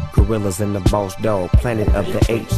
Gorillas and the Boss Dog, Planet of the Apes.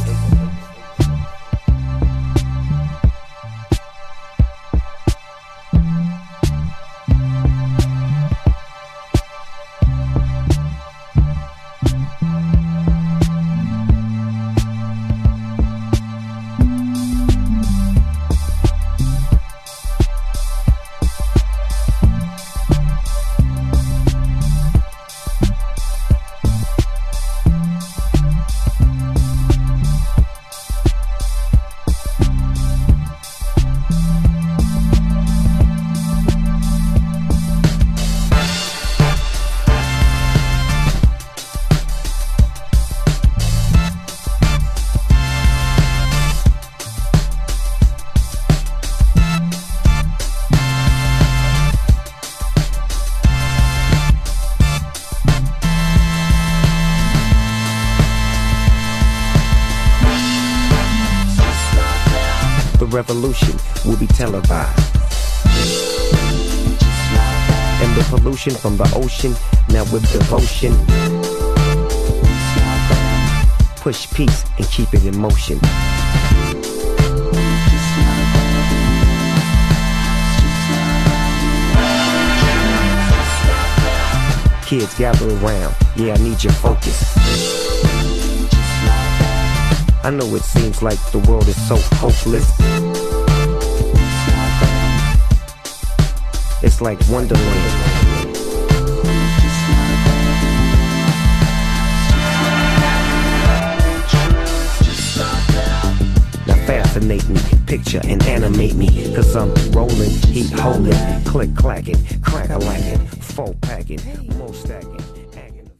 The revolution will be televised, and the pollution from the ocean, now with devotion, push peace and keep it in motion. Kids gather around, yeah, I need your focus. I know it seems like the world is so hopeless. It's like Wonderland. Now fascinate me, picture and animate me, 'cause I'm rolling, heat holding, click clacking, crack a lacking, four packing, more stacking.